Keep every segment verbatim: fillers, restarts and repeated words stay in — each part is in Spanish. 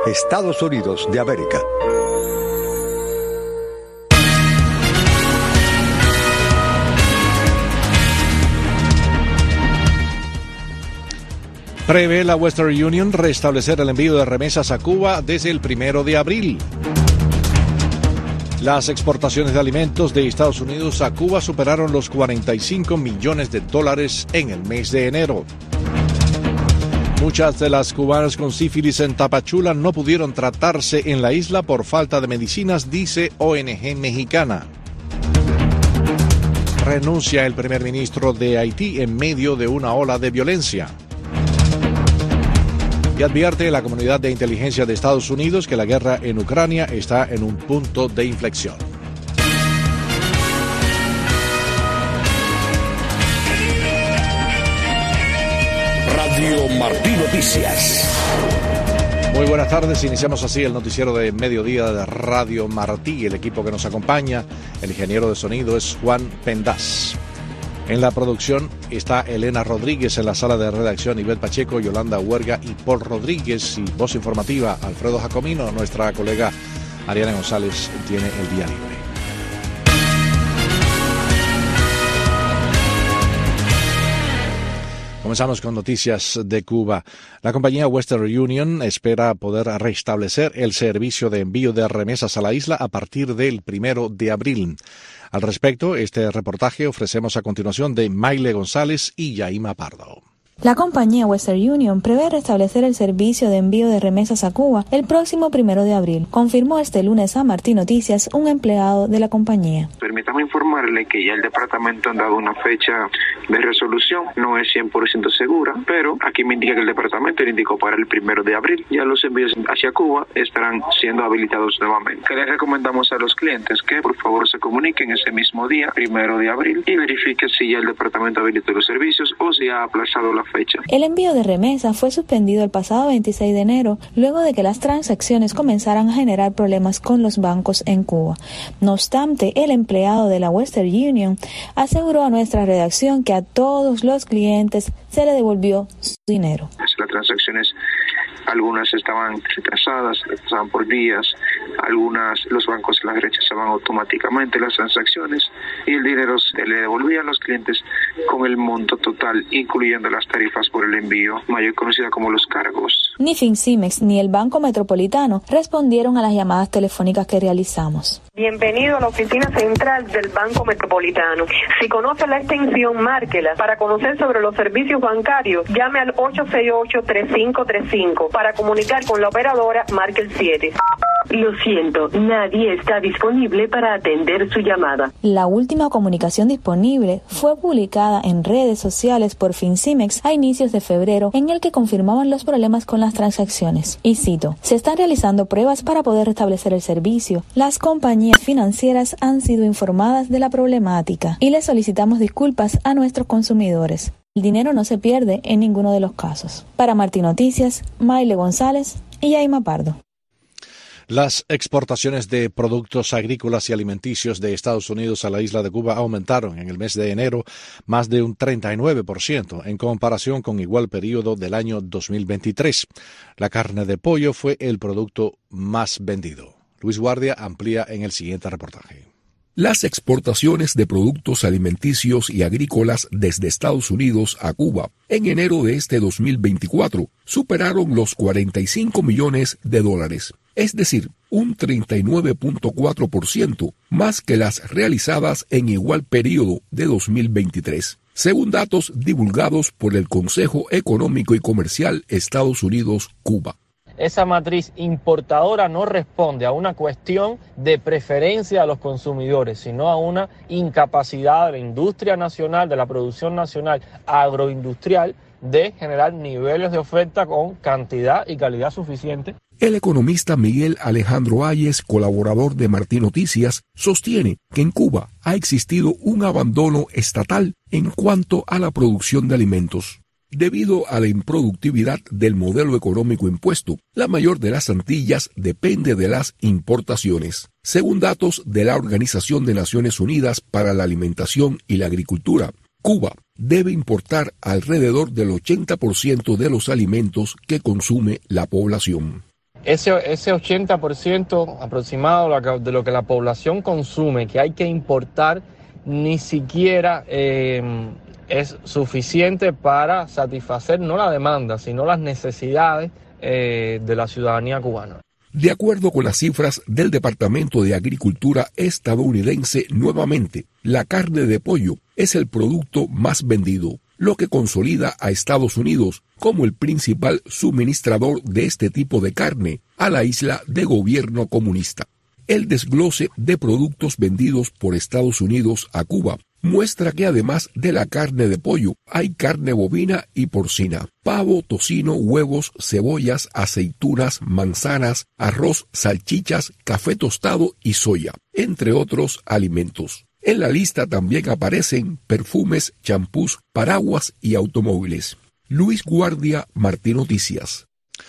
Estados Unidos de América. Prevé la Western Union restablecer el envío de remesas a Cuba desde el primero de abril. Las exportaciones de alimentos de Estados Unidos a Cuba superaron los cuarenta y cinco millones de dólares en el mes de enero. Muchas de las cubanas con sífilis en Tapachula no pudieron tratarse en la isla por falta de medicinas, dice O N G mexicana. Renuncia el primer ministro de Haití en medio de una ola de violencia. Y advierte la comunidad de inteligencia de Estados Unidos que la guerra en Ucrania está en un punto de inflexión. Radio Martí Noticias. Muy buenas tardes, iniciamos así el noticiero de mediodía de Radio Martí. El equipo que nos acompaña, el ingeniero de sonido es Juan Pendaz. En la producción está Elena Rodríguez, en la sala de redacción Ivette Pacheco, Yolanda Huerga y Paul Rodríguez, y voz informativa Alfredo Jacomino. Nuestra colega Ariana González tiene el día libre. Comenzamos con noticias de Cuba. La compañía Western Union espera poder restablecer el servicio de envío de remesas a la isla a partir del primero de abril. Al respecto, este reportaje ofrecemos a continuación de Maile González y Yaima Pardo. La compañía Western Union prevé restablecer el servicio de envío de remesas a Cuba el próximo primero de abril, confirmó este lunes a Martí Noticias un empleado de la compañía. Permítame informarle que ya el departamento ha dado una fecha de resolución, no es cien por ciento segura, pero aquí me indica que el departamento le indicó para el primero de abril. Ya los envíos hacia Cuba estarán siendo habilitados nuevamente. Que les recomendamos a los clientes que por favor se comuniquen ese mismo día, primero de abril, y verifiquen si ya el departamento habilitó los servicios o si ha aplazado la fecha. El envío de remesas fue suspendido el pasado veintiséis de enero, luego de que las transacciones comenzaran a generar problemas con los bancos en Cuba. No obstante, el empleado de la Western Union aseguró a nuestra redacción que a todos los clientes se le devolvió su dinero. Las transacciones, algunas estaban retrasadas, retrasaban por días, algunas los bancos las rechazaban automáticamente las transacciones y el dinero se le devolvían a los clientes con el monto total, incluyendo las tarifas por el envío, mayor conocida como los cargos. Ni Fincimex ni el Banco Metropolitano respondieron a las llamadas telefónicas que realizamos. Bienvenido a la oficina central del Banco Metropolitano. Si conoce la extensión, márquela. Para conocer sobre los servicios bancarios, llame al ocho seis ocho, tres cinco tres cinco. Para comunicar con la operadora, marque el siete. Lo siento, nadie está disponible para atender su llamada. La última comunicación disponible fue publicada en redes sociales por Fincimex a inicios de febrero, en el que confirmaban los problemas con las transacciones. Y cito, se están realizando pruebas para poder restablecer el servicio. Las compañías financieras han sido informadas de la problemática y les solicitamos disculpas a nuestros consumidores. El dinero no se pierde en ninguno de los casos. Para Martí Noticias, Maile González y Yaima Pardo. Las exportaciones de productos agrícolas y alimenticios de Estados Unidos a la isla de Cuba aumentaron en el mes de enero más de un treinta y nueve por ciento en comparación con igual periodo del año dos mil veintitrés. La carne de pollo fue el producto más vendido. Luis Guardia amplía en el siguiente reportaje. Las exportaciones de productos alimenticios y agrícolas desde Estados Unidos a Cuba en enero de este dos mil veinticuatro superaron los cuarenta y cinco millones de dólares, es decir, un treinta y nueve punto cuatro por ciento más que las realizadas en igual periodo de dos mil veintitrés, según datos divulgados por el Consejo Económico y Comercial Estados Unidos-Cuba. Esa matriz importadora no responde a una cuestión de preferencia a los consumidores, sino a una incapacidad de la industria nacional, de la producción nacional agroindustrial, de generar niveles de oferta con cantidad y calidad suficiente. El economista Miguel Alejandro Ayes, colaborador de Martí Noticias, sostiene que en Cuba ha existido un abandono estatal en cuanto a la producción de alimentos. Debido a la improductividad del modelo económico impuesto, la mayor de las Antillas depende de las importaciones. Según datos de la Organización de Naciones Unidas para la Alimentación y la Agricultura, Cuba debe importar alrededor del ochenta por ciento de los alimentos que consume la población. Ese, ese ochenta por ciento aproximado de lo que la población consume, que hay que importar, ni siquiera eh, es suficiente para satisfacer no la demanda, sino las necesidades eh, de la ciudadanía cubana. De acuerdo con las cifras del Departamento de Agricultura estadounidense, nuevamente, la carne de pollo es el producto más vendido, lo que consolida a Estados Unidos como el principal suministrador de este tipo de carne a la isla de gobierno comunista. El desglose de productos vendidos por Estados Unidos a Cuba muestra que además de la carne de pollo, hay carne bovina y porcina, pavo, tocino, huevos, cebollas, aceitunas, manzanas, arroz, salchichas, café tostado y soya, entre otros alimentos. En la lista también aparecen perfumes, champús, paraguas y automóviles. Luis Guardia, Martí Noticias.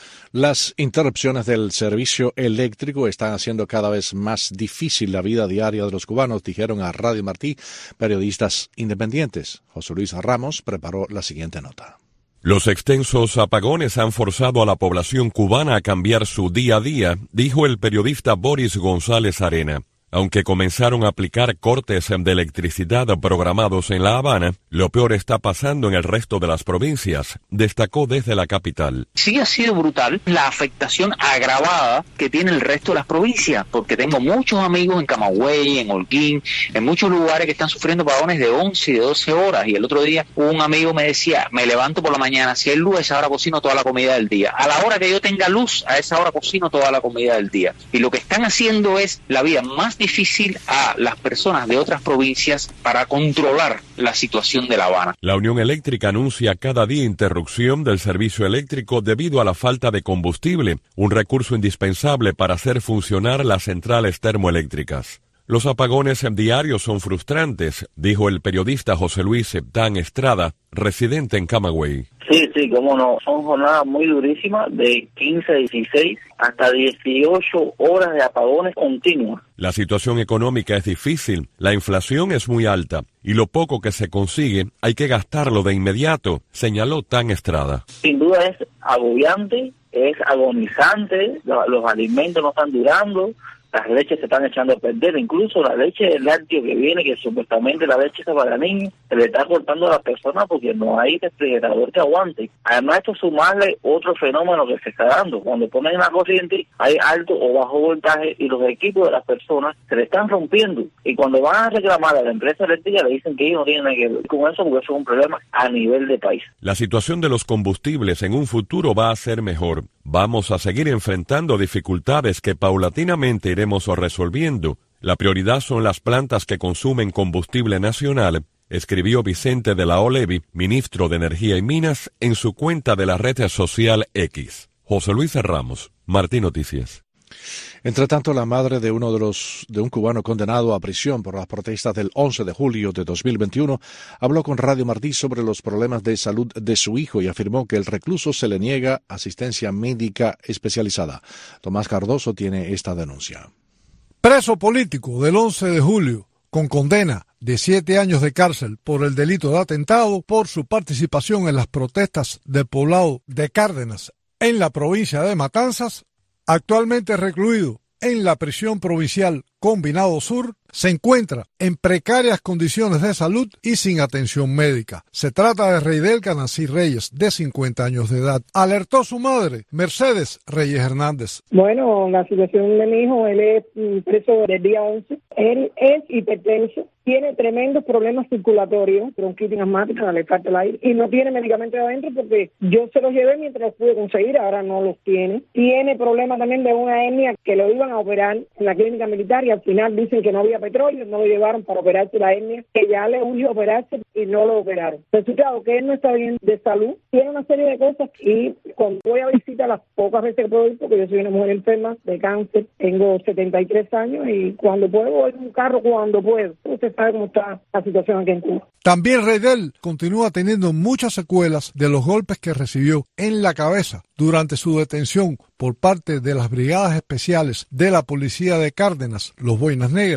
Las interrupciones del servicio eléctrico están haciendo cada vez más difícil la vida diaria de los cubanos, dijeron a Radio Martí periodistas independientes. José Luis Ramos preparó la siguiente nota. Los extensos apagones han forzado a la población cubana a cambiar su día a día, dijo el periodista Boris González Arena. Aunque comenzaron a aplicar cortes de electricidad programados en La Habana, lo peor está pasando en el resto de las provincias, destacó desde la capital. Sí ha sido brutal la afectación agravada que tiene el resto de las provincias, porque tengo muchos amigos en Camagüey, en Holguín, en muchos lugares que están sufriendo apagones de once y de doce horas. Y el otro día un amigo me decía, me levanto por la mañana, si hay luz a esa hora cocino toda la comida del día. A la hora que yo tenga luz, a esa hora cocino toda la comida del día. Y lo que están haciendo es la vida más difícil a las personas de otras provincias para controlar la situación de La Habana. La Unión Eléctrica anuncia cada día interrupción del servicio eléctrico debido a la falta de combustible, un recurso indispensable para hacer funcionar las centrales termoeléctricas. Los apagones diarios son frustrantes, dijo el periodista José Luis Septán Estrada, residente en Camagüey. Sí, sí, cómo no. Son jornadas muy durísimas de quince, dieciséis hasta dieciocho horas de apagones continuos. La situación económica es difícil, la inflación es muy alta y lo poco que se consigue hay que gastarlo de inmediato, señaló Tan Estrada. Sin duda es agobiante, es agonizante, los alimentos no están durando. Las leches se están echando a perder, incluso la leche del lácteo que viene, que supuestamente la leche es para niños, se le está cortando a las personas porque no hay refrigerador que aguante. Además, esto sumarle otro fenómeno que se está dando. Cuando ponen la corriente, hay alto o bajo voltaje y los equipos de las personas se le están rompiendo. Y cuando van a reclamar a la empresa eléctrica, le dicen que ellos no tienen nada que ver con eso porque eso es un problema a nivel de país. La situación de los combustibles en un futuro va a ser mejor. Vamos a seguir enfrentando dificultades que paulatinamente iremos resolviendo. La prioridad son las plantas que consumen combustible nacional, escribió Vicente de la Olevi, ministro de Energía y Minas, en su cuenta de la red social X. José Luis Ramos, Martí Noticias. Entre tanto, la madre de uno de los de un cubano condenado a prisión por las protestas del once de julio de dos mil veintiuno habló con Radio Martí sobre los problemas de salud de su hijo y afirmó que el recluso se le niega asistencia médica especializada. Tomás Cardoso tiene esta denuncia. Preso político del once de julio con condena de siete años de cárcel por el delito de atentado por su participación en las protestas del poblado de Cárdenas en la provincia de Matanzas, actualmente recluido en la prisión provincial Combinado Sur, se encuentra en precarias condiciones de salud y sin atención médica. Se trata de Reidel Canasí Reyes, de cincuenta años de edad. Alertó su madre, Mercedes Reyes Hernández. Bueno, la situación de mi hijo, él es preso desde el día once. Él es hipertenso, tiene tremendos problemas circulatorios, bronquitis asmática, le falta el aire, y no tiene medicamentos adentro porque yo se los llevé mientras los pude conseguir, ahora no los tiene. Tiene problemas también de una hernia que lo iban a operar en la clínica militar y al final dicen que no había petróleo, no lo llevaron para operarse la hernia, que ya le urgió operarse y no lo operaron. Resultado que él no está bien de salud, tiene una serie de cosas y cuando voy a visitar las pocas veces que puedo ir, porque yo soy una mujer enferma de cáncer, tengo setenta y tres años y cuando puedo voy en un carro cuando puedo. Usted sabe cómo está la situación aquí en Cuba. También Reidel continúa teniendo muchas secuelas de los golpes que recibió en la cabeza durante su detención por parte de las brigadas especiales de la policía de Cárdenas, los Boinas Negras,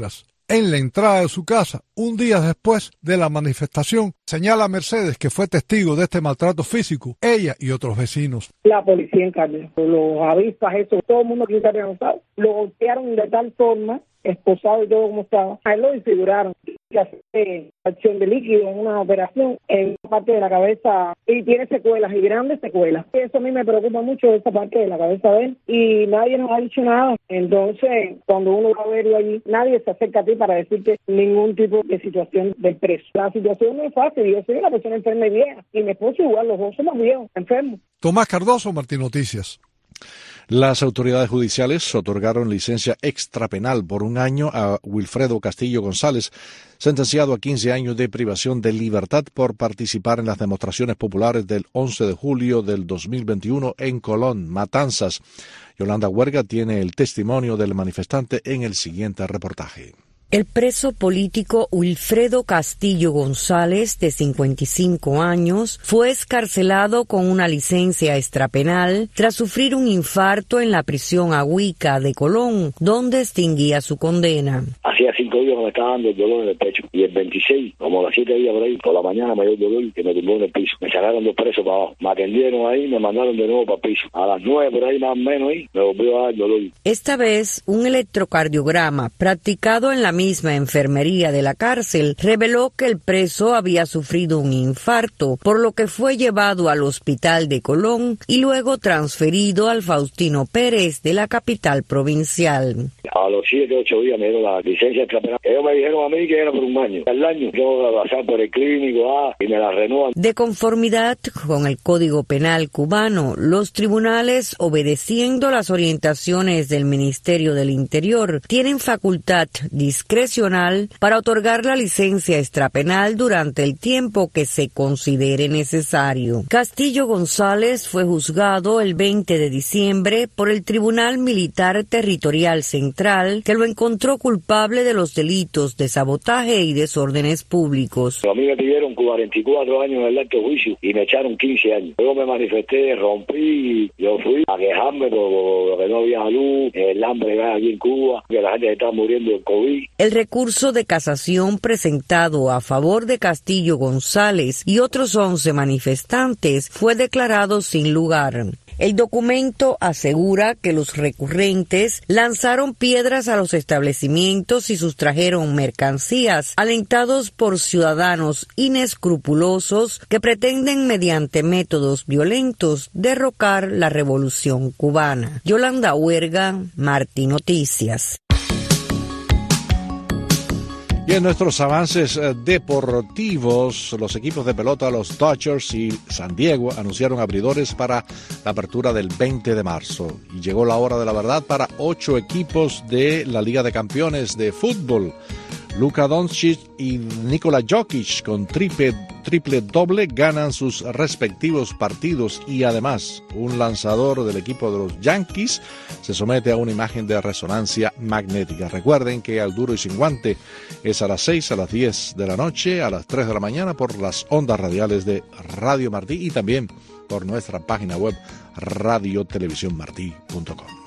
en la entrada de su casa un día después de la manifestación. Señala Mercedes, que fue testigo de este maltrato físico, ella y otros vecinos. La policía encarnó, los avispas, eso, todo el mundo que está reanudado, lo golpearon de tal forma, esposado y todo como estaba, a él lo desfiguraron, que hace acción de líquido en una operación en parte de la cabeza y tiene secuelas y grandes secuelas. Eso a mí me preocupa mucho, esa parte de la cabeza de él, y nadie nos ha dicho nada. Entonces, cuando uno va a verlo allí, nadie se acerca a ti para decirte ningún tipo de situación del preso. La situación no es fácil, yo soy una persona enferma y vieja, y mi esposo igual, los dos somos viejos, enfermos. Tomás Cardoso, Martín Noticias. Las autoridades judiciales otorgaron licencia extrapenal por un año a Wilfredo Castillo González, sentenciado a quince años de privación de libertad por participar en las demostraciones populares del once de julio del dos mil veintiuno en Colón, Matanzas. Yolanda Huerga tiene el testimonio del manifestante en el siguiente reportaje. El preso político Wilfredo Castillo González, de cincuenta y cinco años, fue excarcelado con una licencia extrapenal tras sufrir un infarto en la prisión Agüica de Colón, donde extinguía su condena. Hacía cinco días me estaba dando el dolor en el pecho y el veintiséis, como a las siete días por ahí, por la mañana me dio el dolor que me tumbó en el piso. Me sacaron dos presos para abajo, me atendieron ahí, me mandaron de nuevo para el piso. A las nueve por ahí más o menos ahí, me volvió a dar el dolor. Esta vez, un electrocardiograma practicado en la misma enfermería de la cárcel reveló que el preso había sufrido un infarto, por lo que fue llevado al hospital de Colón y luego transferido al Faustino Pérez de la capital provincial. A los siete, ocho días me dieron la licencia extrapenal. Ellos me dijeron a mí que era por un año. Al año tengo que pasar por el clínico ah, y me la renuevan. De conformidad con el Código Penal cubano, los tribunales, obedeciendo las orientaciones del Ministerio del Interior, tienen facultad discrecional para otorgar la licencia extrapenal durante el tiempo que se considere necesario. Castillo González fue juzgado el veinte de diciembre por el Tribunal Militar Territorial Central, que lo encontró culpable de los delitos de sabotaje y desórdenes públicos. A mí me pidieron cuarenta y cuatro años en el acto juicio y me echaron quince años. Luego me manifesté, rompí, yo fui a quejarme porque no había luz, el hambre aquí en Cuba, que la gente estaba muriendo de COVID. El recurso de casación presentado a favor de Castillo González y otros once manifestantes fue declarado sin lugar. El documento asegura que los recurrentes lanzaron piedras a los establecimientos y sustrajeron mercancías, alentados por ciudadanos inescrupulosos que pretenden mediante métodos violentos derrocar la revolución cubana. Yolanda Huerga, Martín Noticias. Y en nuestros avances deportivos, los equipos de pelota, los Dodgers y San Diego, anunciaron abridores para la apertura del veinte de marzo. Y llegó la hora de la verdad para ocho equipos de la Liga de Campeones de Fútbol. Luka Doncic y Nikola Jokic con triple, triple doble ganan sus respectivos partidos y además un lanzador del equipo de los Yankees se somete a una imagen de resonancia magnética. Recuerden que Al Duro y Sin Guante es a las seis, a las diez de la noche, a las tres de la mañana por las ondas radiales de Radio Martí y también por nuestra página web radio televisión martí punto com.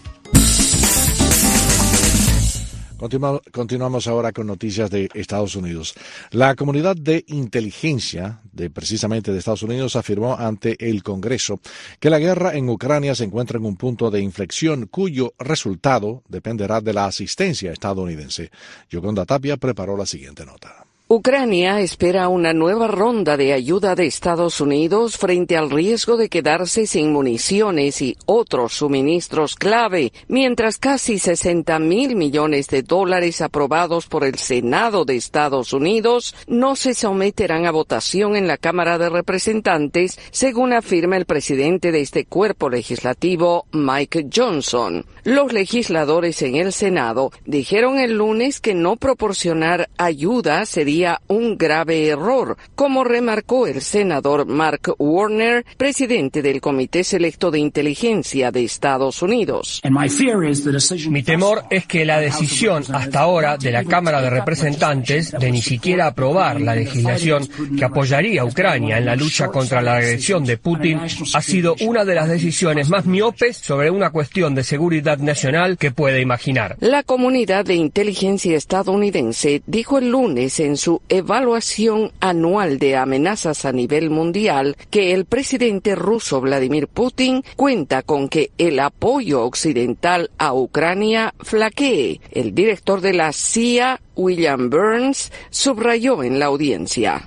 Continuamos ahora con noticias de Estados Unidos. La comunidad de inteligencia de precisamente de Estados Unidos afirmó ante el Congreso que la guerra en Ucrania se encuentra en un punto de inflexión cuyo resultado dependerá de la asistencia estadounidense. Yoconda Tapia preparó la siguiente nota. Ucrania espera una nueva ronda de ayuda de Estados Unidos frente al riesgo de quedarse sin municiones y otros suministros clave, mientras casi sesenta mil millones de dólares aprobados por el Senado de Estados Unidos no se someterán a votación en la Cámara de Representantes, según afirma el presidente de este cuerpo legislativo, Mike Johnson. Los legisladores en el Senado dijeron el lunes que no proporcionar ayuda sería sería un grave error, como remarcó el senador Mark Warner, presidente del Comité Selecto de Inteligencia de Estados Unidos. Mi temor es que la decisión hasta ahora de la Cámara de Representantes de ni siquiera aprobar la legislación que apoyaría a Ucrania en la lucha contra la agresión de Putin ha sido una de las decisiones más miopes sobre una cuestión de seguridad nacional que puede imaginar. La comunidad de inteligencia estadounidense dijo el lunes en su evaluación anual de amenazas a nivel mundial que el presidente ruso Vladimir Putin cuenta con que el apoyo occidental a Ucrania flaquee. El director de la C I A, William Burns, subrayó en la audiencia.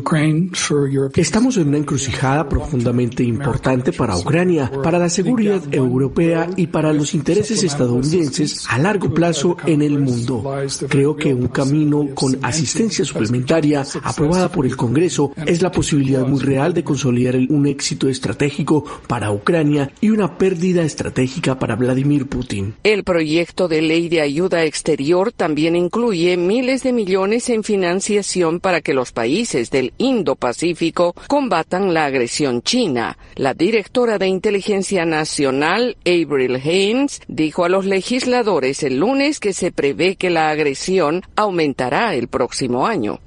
Estamos en una encrucijada profundamente importante para Ucrania, para la seguridad europea y para los intereses estadounidenses a largo plazo en el mundo. Creo que un camino con asistencia suplementaria aprobada por el Congreso es la posibilidad muy real de consolidar un éxito estratégico para Ucrania y una pérdida estratégica para Vladimir Putin. El proyecto de ley de ayuda exterior también incluye miles de millones en financiación para que los países del Indo-Pacífico combatan la agresión china. La directora de Inteligencia Nacional, Avril Haines, dijo a los legisladores el lunes que se prevé que la agresión aumentará el próximo año.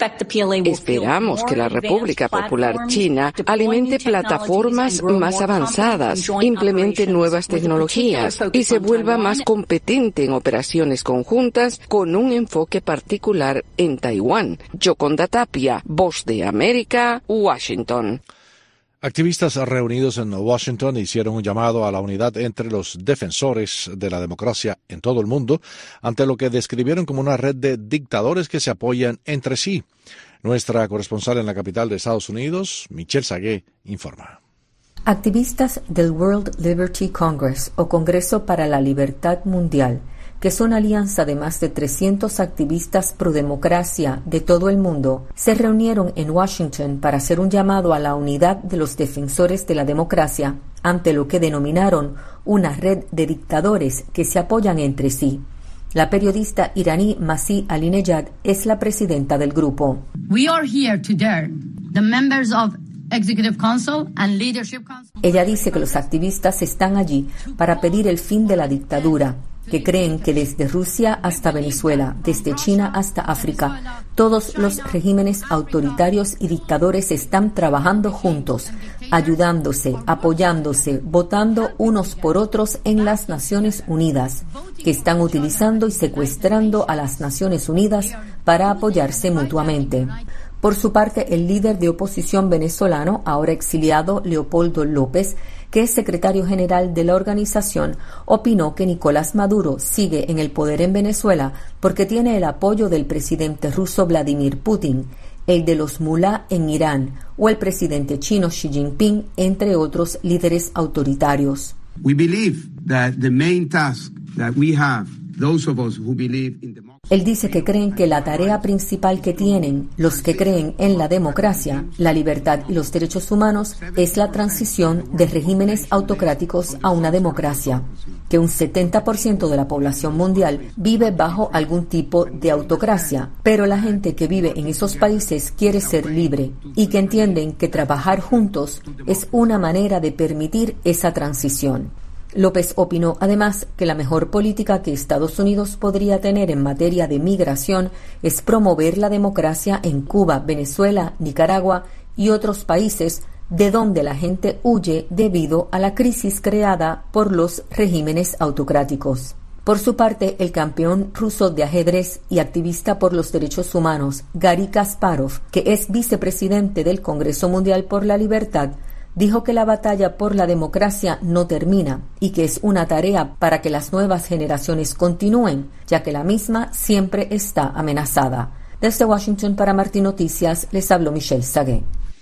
Esperamos que la República Popular China alimente plataformas más avanzadas, implemente nuevas tecnologías y se vuelva más competente en operaciones conjuntas con un enfoque particular en Taiwán. Yoconda Tapia, Voz de América, Washington. Activistas reunidos en Washington hicieron un llamado a la unidad entre los defensores de la democracia en todo el mundo ante lo que describieron como una red de dictadores que se apoyan entre sí. Nuestra corresponsal en la capital de Estados Unidos, Michelle Sagué, informa. Activistas del World Liberty Congress o Congreso para la Libertad Mundial, que son alianza de más de trescientos activistas pro democracia de todo el mundo, se reunieron en Washington para hacer un llamado a la unidad de los defensores de la democracia ante lo que denominaron una red de dictadores que se apoyan entre sí. La periodista iraní Masih Alinejad es la presidenta del grupo. We are here today, the members of Executive Council and Leadership Council. Ella dice que los activistas están allí para pedir el fin de la dictadura, que creen que desde Rusia hasta Venezuela, desde China hasta África, todos los regímenes autoritarios y dictadores están trabajando juntos, ayudándose, apoyándose, votando unos por otros en las Naciones Unidas, que están utilizando y secuestrando a las Naciones Unidas para apoyarse mutuamente. Por su parte, el líder de oposición venezolano, ahora exiliado, Leopoldo López, que es secretario general de la organización, opinó que Nicolás Maduro sigue en el poder en Venezuela porque tiene el apoyo del presidente ruso Vladimir Putin, el de los mulá en Irán o el presidente chino Xi Jinping, entre otros líderes autoritarios. We believe that the main task that we have, those of us who believe in democracy. Él dice que creen que la tarea principal que tienen los que creen en la democracia, la libertad y los derechos humanos es la transición de regímenes autocráticos a una democracia, que un setenta por ciento de la población mundial vive bajo algún tipo de autocracia, pero la gente que vive en esos países quiere ser libre y que entienden que trabajar juntos es una manera de permitir esa transición. López opinó además que la mejor política que Estados Unidos podría tener en materia de migración es promover la democracia en Cuba, Venezuela, Nicaragua y otros países de donde la gente huye debido a la crisis creada por los regímenes autocráticos. Por su parte, el campeón ruso de ajedrez y activista por los derechos humanos, Garry Kasparov, que es vicepresidente del Congreso Mundial por la Libertad, dijo que la batalla por la democracia no termina y que es una tarea para que las nuevas generaciones continúen, ya que la misma siempre está amenazada. Desde Washington para Martín Noticias, les habló Michelle Sagué.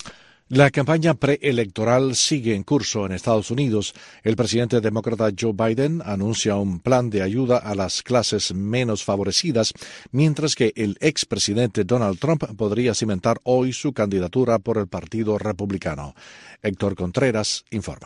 La campaña preelectoral sigue en curso en Estados Unidos. El presidente demócrata Joe Biden anuncia un plan de ayuda a las clases menos favorecidas, mientras que el expresidente Donald Trump podría cimentar hoy su candidatura por el Partido Republicano. Héctor Contreras informa.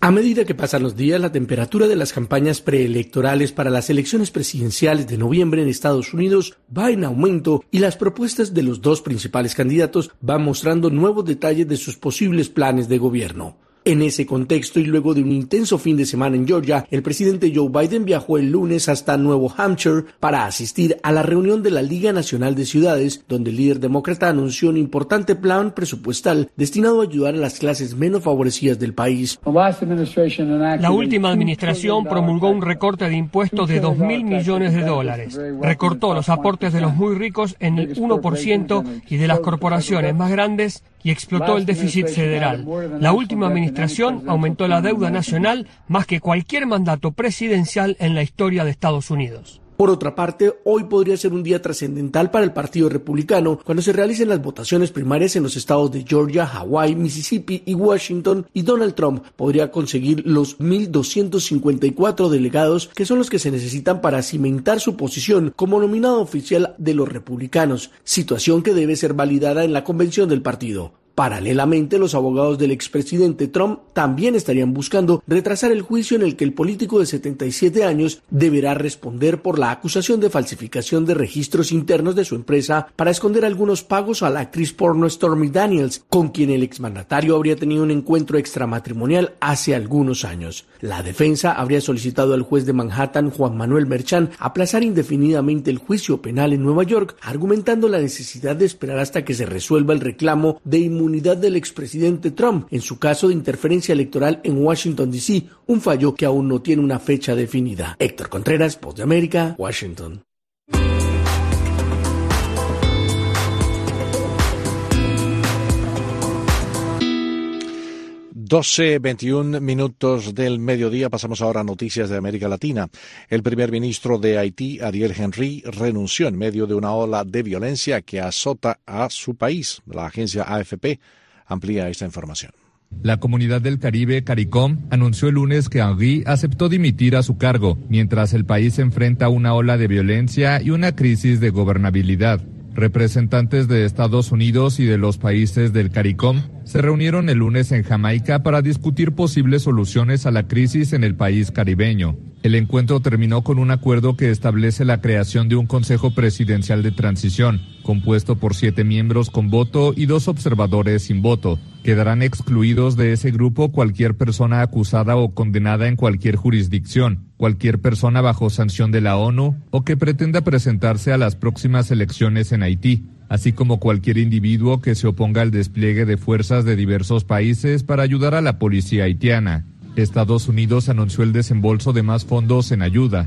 A medida que pasan los días, la temperatura de las campañas preelectorales para las elecciones presidenciales de noviembre en Estados Unidos va en aumento y las propuestas de los dos principales candidatos van mostrando nuevos detalles de sus posibles planes de gobierno. En ese contexto y luego de un intenso fin de semana en Georgia, el presidente Joe Biden viajó el lunes hasta Nuevo Hampshire para asistir a la reunión de la Liga Nacional de Ciudades, donde el líder demócrata anunció un importante plan presupuestal destinado a ayudar a las clases menos favorecidas del país. La última administración promulgó un recorte de impuestos de dos mil millones de dólares. Recortó los aportes de los muy ricos en el uno por ciento y de las corporaciones más grandes y explotó el déficit federal. La última administración aumentó la deuda nacional más que cualquier mandato presidencial en la historia de Estados Unidos. Por otra parte, hoy podría ser un día trascendental para el Partido Republicano cuando se realicen las votaciones primarias en los estados de Georgia, Hawái, Mississippi y Washington, y Donald Trump podría conseguir los mil doscientos cincuenta y cuatro delegados que son los que se necesitan para cimentar su posición como nominado oficial de los republicanos, situación que debe ser validada en la convención del partido. Paralelamente, los abogados del expresidente Trump también estarían buscando retrasar el juicio en el que el político de setenta y siete años deberá responder por la acusación de falsificación de registros internos de su empresa para esconder algunos pagos a la actriz porno Stormy Daniels, con quien el exmandatario habría tenido un encuentro extramatrimonial hace algunos años. La defensa habría solicitado al juez de Manhattan, Juan Manuel Merchan, aplazar indefinidamente el juicio penal en Nueva York, argumentando la necesidad de esperar hasta que se resuelva el reclamo de inmunidad inmunidad del expresidente Trump en su caso de interferencia electoral en Washington, D C, un fallo que aún no tiene una fecha definida. Héctor Contreras, Voz de América, Washington. doce veintiún minutos del mediodía. Pasamos ahora a noticias de América Latina. El primer ministro de Haití, Ariel Henry, renunció en medio de una ola de violencia que azota a su país. La agencia A F P amplía esta información. La Comunidad del Caribe, CARICOM, anunció el lunes que Henry aceptó dimitir a su cargo, mientras el país enfrenta una ola de violencia y una crisis de gobernabilidad. Representantes de Estados Unidos y de los países del CARICOM se reunieron el lunes en Jamaica para discutir posibles soluciones a la crisis en el país caribeño. El encuentro terminó con un acuerdo que establece la creación de un Consejo Presidencial de Transición, compuesto por siete miembros con voto y dos observadores sin voto. Quedarán excluidos de ese grupo cualquier persona acusada o condenada en cualquier jurisdicción, cualquier persona bajo sanción de la ONU o que pretenda presentarse a las próximas elecciones en Haití, así como cualquier individuo que se oponga al despliegue de fuerzas de diversos países para ayudar a la policía haitiana. Estados Unidos anunció el desembolso de más fondos en ayuda.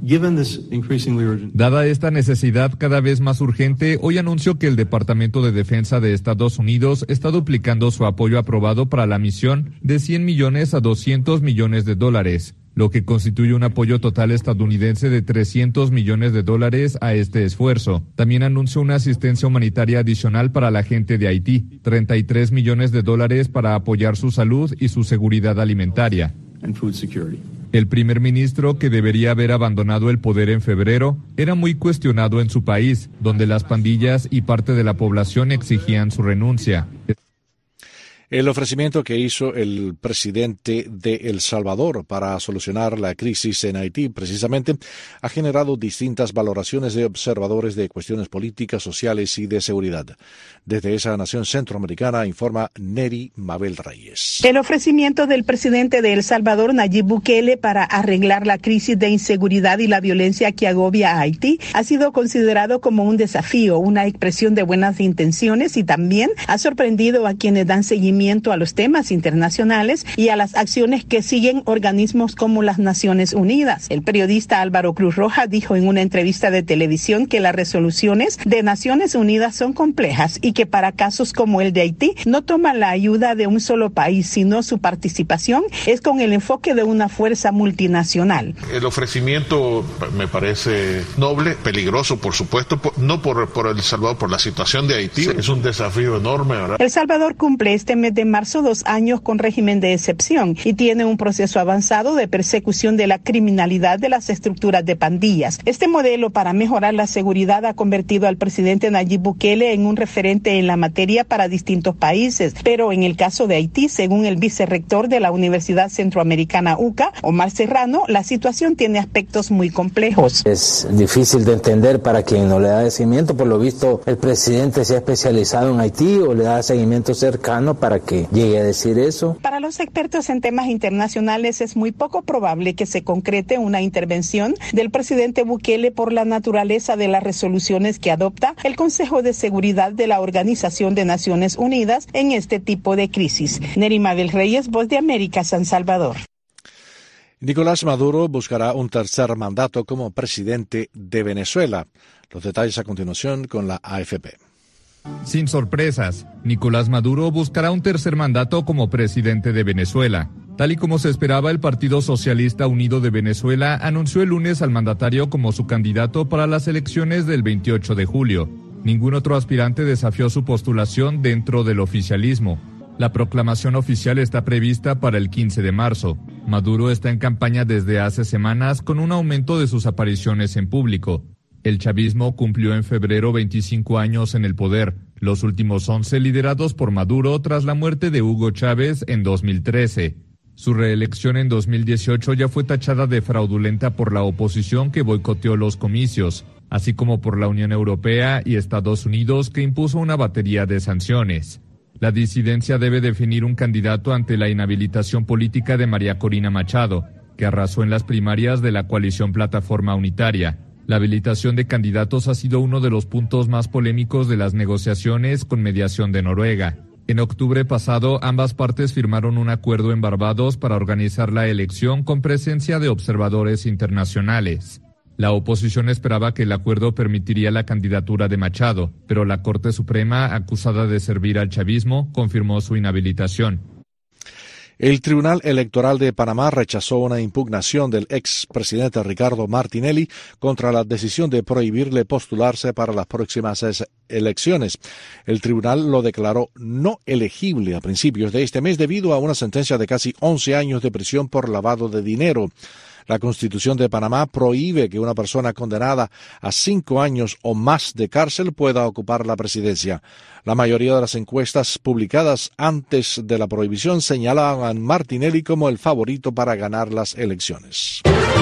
Dada esta necesidad cada vez más urgente, hoy anunció que el Departamento de Defensa de Estados Unidos está duplicando su apoyo aprobado para la misión de cien millones a doscientos millones de dólares, lo que constituye un apoyo total estadounidense de trescientos millones de dólares a este esfuerzo. También anunció una asistencia humanitaria adicional para la gente de Haití, treinta y tres millones de dólares para apoyar su salud y su seguridad alimentaria. El primer ministro, que debería haber abandonado el poder en febrero, era muy cuestionado en su país, donde las pandillas y parte de la población exigían su renuncia. El ofrecimiento que hizo el presidente de El Salvador para solucionar la crisis en Haití, precisamente, ha generado distintas valoraciones de observadores de cuestiones políticas, sociales y de seguridad. Desde esa nación centroamericana informa Neri Mabel Reyes. El ofrecimiento del presidente de El Salvador, Nayib Bukele, para arreglar la crisis de inseguridad y la violencia que agobia a Haití ha sido considerado como un desafío, una expresión de buenas intenciones y también ha sorprendido a quienes dan seguimiento a los temas internacionales y a las acciones que siguen organismos como las Naciones Unidas. El periodista Álvaro Cruz Roja dijo en una entrevista de televisión que las resoluciones de Naciones Unidas son complejas y que para casos como el de Haití no toman la ayuda de un solo país, sino su participación es con el enfoque de una fuerza multinacional. El ofrecimiento me parece noble, peligroso, por supuesto, por, no por, por El Salvador, por la situación de Haití. Es un desafío enorme, ¿verdad? El Salvador cumple este mes mes de marzo dos años con régimen de excepción y tiene un proceso avanzado de persecución de la criminalidad de las estructuras de pandillas. Este modelo para mejorar la seguridad ha convertido al presidente Nayib Bukele en un referente en la materia para distintos países, pero en el caso de Haití, según el vicerrector de la Universidad Centroamericana U C A, Omar Serrano, la situación tiene aspectos muy complejos. Es difícil de entender para quien no le da seguimiento. Por lo visto, el presidente se ha especializado en Haití o le da seguimiento cercano para que llegue a decir eso. Para los expertos en temas internacionales es muy poco probable que se concrete una intervención del presidente Bukele por la naturaleza de las resoluciones que adopta el Consejo de Seguridad de la Organización de Naciones Unidas en este tipo de crisis. Nerima del Reyes, Voz de América, San Salvador. Nicolás Maduro buscará un tercer mandato como presidente de Venezuela. Los detalles a continuación con la A F P. Sin sorpresas, Nicolás Maduro buscará un tercer mandato como presidente de Venezuela. Tal y como se esperaba, el Partido Socialista Unido de Venezuela anunció el lunes al mandatario como su candidato para las elecciones del veintiocho de julio. Ningún otro aspirante desafió su postulación dentro del oficialismo. La proclamación oficial está prevista para el quince de marzo. Maduro está en campaña desde hace semanas con un aumento de sus apariciones en público. El chavismo cumplió en febrero veinticinco años en el poder, los últimos once liderados por Maduro tras la muerte de Hugo Chávez en dos mil trece. Su reelección en dos mil dieciocho ya fue tachada de fraudulenta por la oposición que boicoteó los comicios, así como por la Unión Europea y Estados Unidos que impuso una batería de sanciones. La disidencia debe definir un candidato ante la inhabilitación política de María Corina Machado, que arrasó en las primarias de la coalición Plataforma Unitaria. La habilitación de candidatos ha sido uno de los puntos más polémicos de las negociaciones con mediación de Noruega. En octubre pasado, ambas partes firmaron un acuerdo en Barbados para organizar la elección con presencia de observadores internacionales. La oposición esperaba que el acuerdo permitiría la candidatura de Machado, pero la Corte Suprema, acusada de servir al chavismo, confirmó su inhabilitación. El Tribunal Electoral de Panamá rechazó una impugnación del expresidente Ricardo Martinelli contra la decisión de prohibirle postularse para las próximas elecciones. El tribunal lo declaró no elegible a principios de este mes debido a una sentencia de casi once años de prisión por lavado de dinero. La Constitución de Panamá prohíbe que una persona condenada a cinco años o más de cárcel pueda ocupar la presidencia. La mayoría de las encuestas publicadas antes de la prohibición señalaban a Martinelli como el favorito para ganar las elecciones.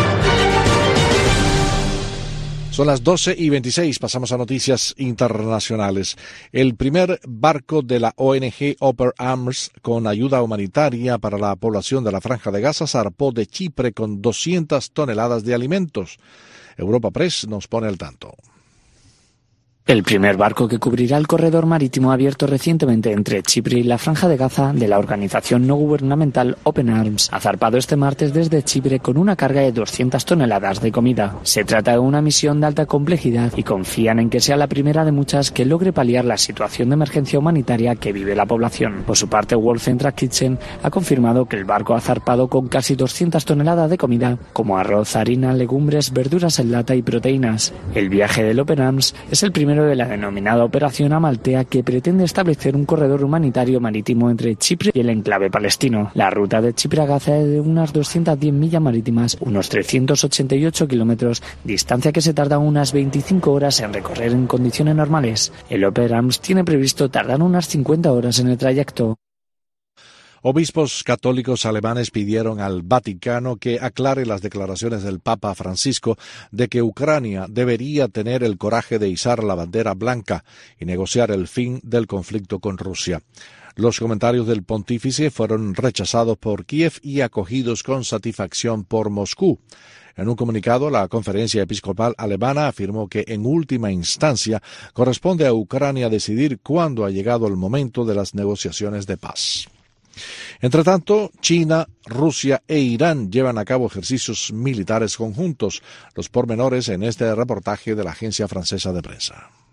Son las doce y veintiséis, pasamos a noticias internacionales. El primer barco de la O N G Open Arms con ayuda humanitaria para la población de la Franja de Gaza zarpó de Chipre con doscientas toneladas de alimentos. Europa Press nos pone al tanto. El primer barco que cubrirá el corredor marítimo abierto recientemente entre Chipre y la Franja de Gaza de la organización no gubernamental Open Arms ha zarpado este martes desde Chipre con una carga de doscientas toneladas de comida. Se trata de una misión de alta complejidad y confían en que sea la primera de muchas que logre paliar la situación de emergencia humanitaria que vive la población. Por su parte, World Central Kitchen ha confirmado que el barco ha zarpado con casi doscientas toneladas de comida, como arroz, harina, legumbres, verduras en lata y proteínas. El viaje del Open Arms es el primero de la denominada Operación Amaltea, que pretende establecer un corredor humanitario marítimo entre Chipre y el enclave palestino. La ruta de Chipre a Gaza es de unas doscientas diez millas marítimas, unos trescientos ochenta y ocho kilómetros, distancia que se tarda unas veinticinco horas en recorrer en condiciones normales. El Open Arms tiene previsto tardar unas cincuenta horas en el trayecto. Obispos católicos alemanes pidieron al Vaticano que aclare las declaraciones del Papa Francisco de que Ucrania debería tener el coraje de izar la bandera blanca y negociar el fin del conflicto con Rusia. Los comentarios del pontífice fueron rechazados por Kiev y acogidos con satisfacción por Moscú. En un comunicado, la Conferencia Episcopal Alemana afirmó que en última instancia corresponde a Ucrania decidir cuándo ha llegado el momento de las negociaciones de paz. Entre tanto, China, Rusia e Irán llevan a cabo ejercicios militares conjuntos. Los pormenores en este reportaje de la agencia francesa de prensa.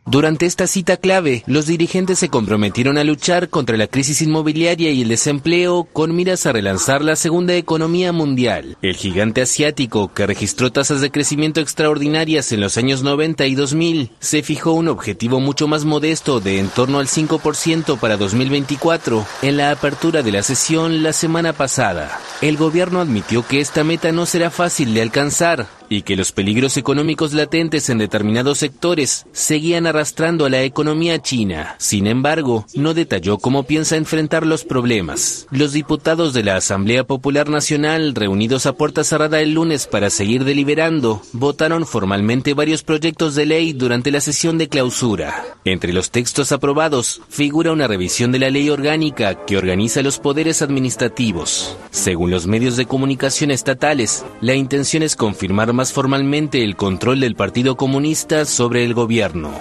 Durante esta cita clave, los dirigentes se comprometieron a luchar contra la crisis inmobiliaria y el desempleo con miras a relanzar la segunda economía mundial. El gigante asiático, que registró tasas de crecimiento extraordinarias en los años noventa y dos mil, se fijó un objetivo mucho más modesto de en torno al cinco por ciento para dos mil veinticuatro en la apertura de la sesión la semana pasada. El gobierno admitió que esta meta no será fácil de alcanzar y que los peligros económicos latentes en determinados sectores seguían arrastrando a la economía china. Sin embargo, no detalló cómo piensa enfrentar los problemas. Los diputados de la Asamblea Popular Nacional, reunidos a puerta cerrada el lunes para seguir deliberando, votaron formalmente varios proyectos de ley durante la sesión de clausura. Entre los textos aprobados figura una revisión de la ley orgánica que organiza los poderes administrativos. Según los medios de comunicación estatales, la intención es confirmar más formalmente el control del Partido Comunista sobre el gobierno.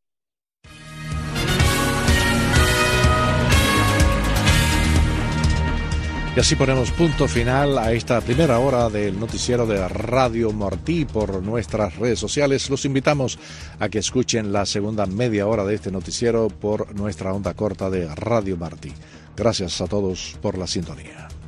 Y así ponemos punto final a esta primera hora del noticiero de Radio Martí por nuestras redes sociales. Los invitamos a que escuchen la segunda media hora de este noticiero por nuestra onda corta de Radio Martí. Gracias a todos por la sintonía.